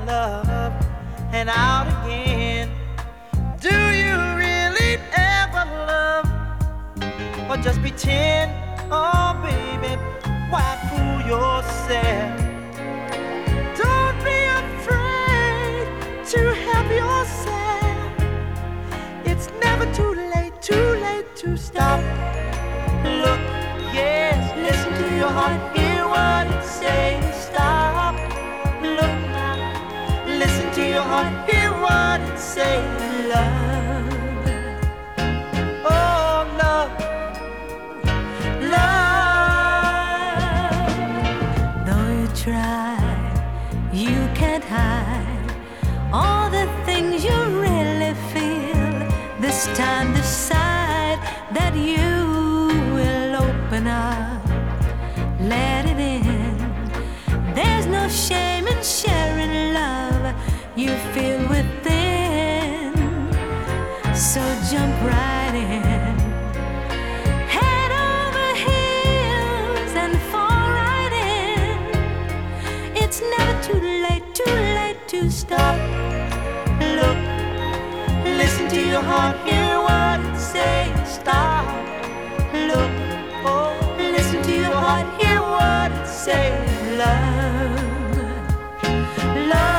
love and out again. Do you really ever love, or just pretend? Oh baby, why fool yourself? Don't be afraid to help yourself. It's never too late to stop. Look, yes, listen to your heart, hear what it says. Stop, look now, listen to your heart, hear what it says. Love, oh love, love. Though you try, you can't hide all the things you really feel. This time decide that you will open up, let it in. There's no shame in sharing love you feel within. So jump right in, head over heels and fall right in. It's never too late to stop. Look, listen to your heart, hear what it says. Stop, look, oh, listen to your heart, hear what it says. Love, love.